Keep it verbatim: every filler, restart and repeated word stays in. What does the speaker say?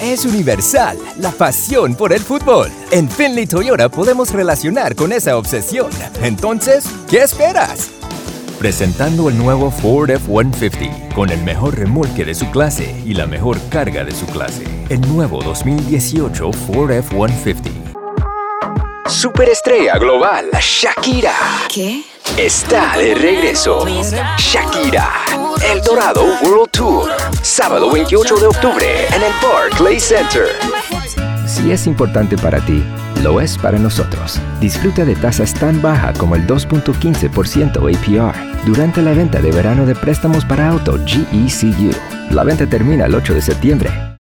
es universal, la pasión por el fútbol. En Findlay Toyota podemos relacionar con esa obsesión. Entonces, ¿qué esperas? Presentando el nuevo Ford F ciento cincuenta, con el mejor remolque de su clase y la mejor carga de su clase. El nuevo dos mil dieciocho Ford F ciento cincuenta. Superestrella global Shakira. ¿Qué? Está de regreso. Shakira, El Dorado World Tour. Sábado veintiocho de octubre en el Barclays Center. Si es importante para ti, lo es para nosotros. Disfruta de tasas tan bajas como el dos punto quince por ciento A P R durante la venta de verano de préstamos para auto G E C U. La venta termina el ocho de septiembre.